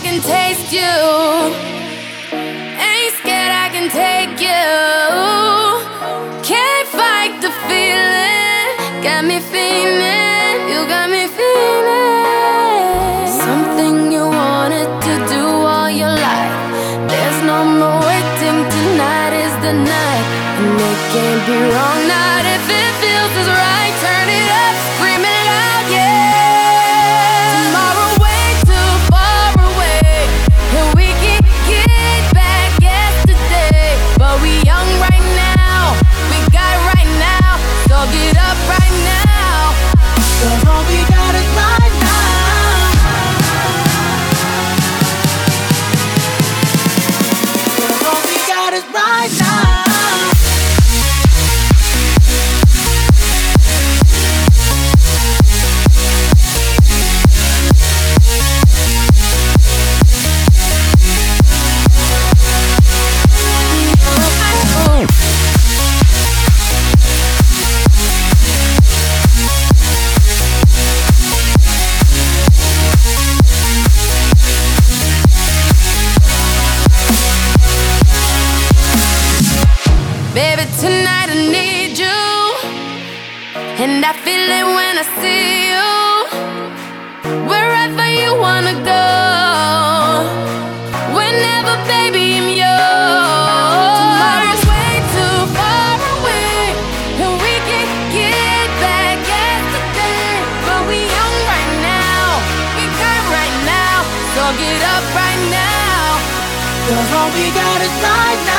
can taste you. Ain't scared, I can take you. Can't fight the feeling. Got me feeling, you got me feeling. Something you wanted to do all your life. There's no more waiting, tonight is the night. And it can't be wrong, not if it feels as right. Turn it up, scream it loud, yeah. Tomorrow way too far away, and we can get back yesterday. But we young right now, we got right now. So get up right now, 'cause all we got is right now. 'Cause all we got is right now. Baby, tonight I need you, and I feel it when I see you. Wherever you wanna go, whenever, baby, I'm yours. Tomorrow's way too far away, and we can get back yesterday. But we young right now, we got right now. So get up right now, 'cause all we got is right now.